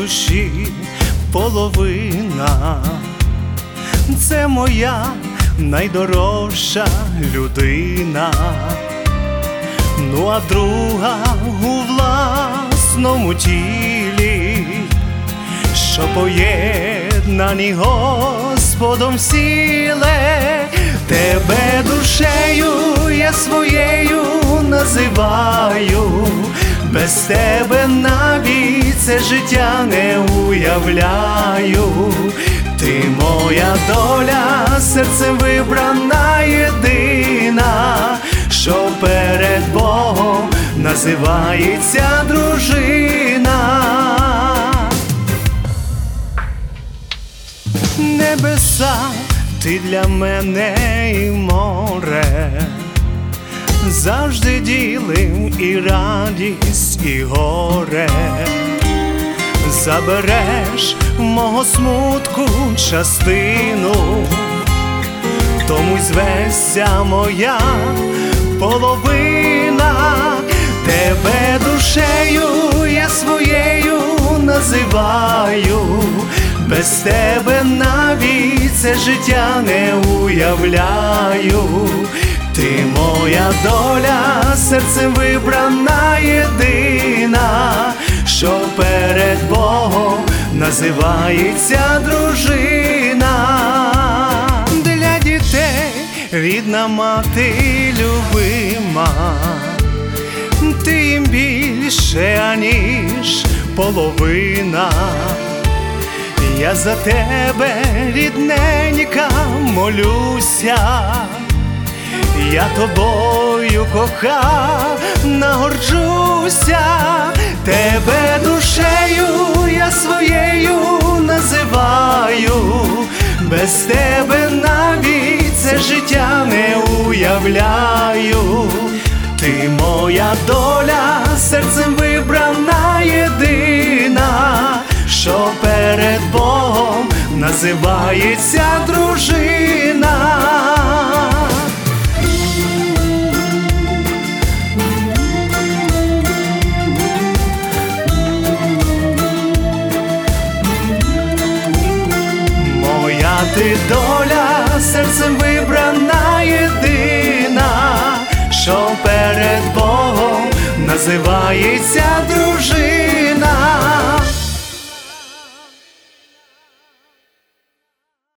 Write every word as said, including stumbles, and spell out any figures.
душі половина, це моя найдорожча людина. Ну а друга у власному тілі, що поєднані Господом сіле. Тебе душею я своєю називаю, без тебе навіть це життя не уявляю. Ти моя доля, серцем вибрана єдина, що перед Богом називається дружина. Небеса, ти для мене і море, завжди ділим і радість, і горе. Забереш мого смутку частину, тому й звешся моя половина. Тебе душею я своєю називаю, без тебе навіть це життя не уявляю. Ти моя доля, серцем вибрана єдина, що перед Богом називається дружина. Для дітей рідна мати любима, ти їм більше, аніж половина. Я за тебе, рідненька, молюся, я тобою кохана горджуся. Тебе душею я своєю називаю, без тебе навіть це життя не уявляю. Ти моя доля, серцем вибрана єдина, що перед Богом називається дружина. Моя ти доля, серцем вибрана єдина, що перед Богом називається дружина.